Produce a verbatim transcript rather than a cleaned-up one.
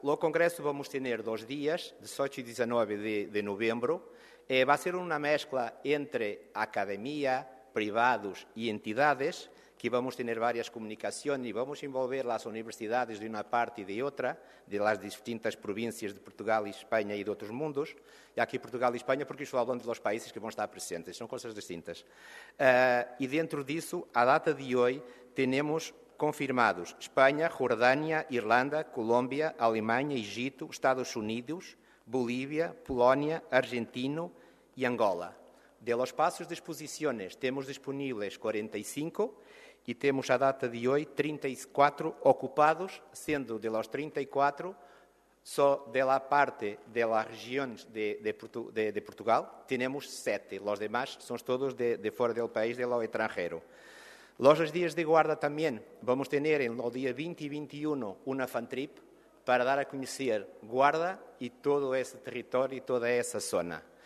O congresso vamos ter dois dias, dezoito e dezenove de, de novembro. Eh, vai ser uma mescla entre academia, privados e entidades, que vamos ter várias comunicações e vamos envolver as universidades de uma parte e de outra, de las distintas províncias de Portugal e Espanha e de outros mundos. E aqui Portugal e Espanha, porque estou falando dos países que vão estar presentes, são coisas distintas. Uh, e dentro disso, a data de hoje, temos confirmados Espanha, Jordânia, Irlanda, Colômbia, Alemanha, Egito, Estados Unidos, Bolívia, Polónia, Argentina e Angola. De los espaços de exposições, temos disponíveis quarenta e cinco e temos a data de hoje trinta e quatro ocupados, sendo de los trinta e quatro, só de la parte de las regiones de, de, Portu, de, de Portugal, temos sete. Los demás são todos de, de fora do país, de lo extranjero. Los dias de guarda também, vamos ter no dia vinte e vinte e um uma fan trip para dar a conhecer Guarda e todo esse território e toda essa zona.